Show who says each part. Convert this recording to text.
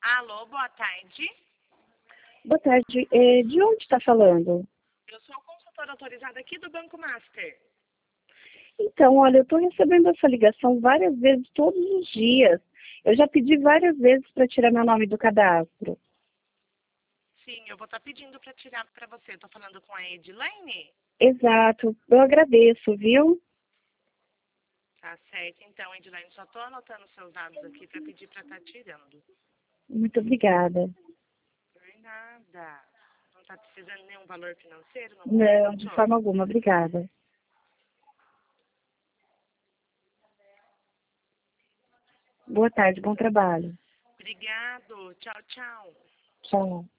Speaker 1: Alô, boa tarde.
Speaker 2: Boa tarde. De onde está falando?
Speaker 1: Eu sou consultora autorizada aqui do Banco Master.
Speaker 2: Então, olha, eu estou recebendo essa ligação várias vezes, todos os dias. Eu já pedi várias vezes para tirar meu nome do cadastro.
Speaker 1: Sim, eu vou estar pedindo para tirar para você. Estou falando com a Edilene?
Speaker 2: Exato. Eu agradeço, viu?
Speaker 1: Tá certo. Então, Edilene, só estou anotando seus dados aqui para pedir para estar tirando.
Speaker 2: Muito obrigada.
Speaker 1: Por nada. Não está precisando de nenhum valor financeiro no
Speaker 2: Não, de
Speaker 1: momento?
Speaker 2: forma alguma. Obrigada. Boa tarde, bom trabalho.
Speaker 1: Obrigado. Tchau, tchau.
Speaker 2: Tchau.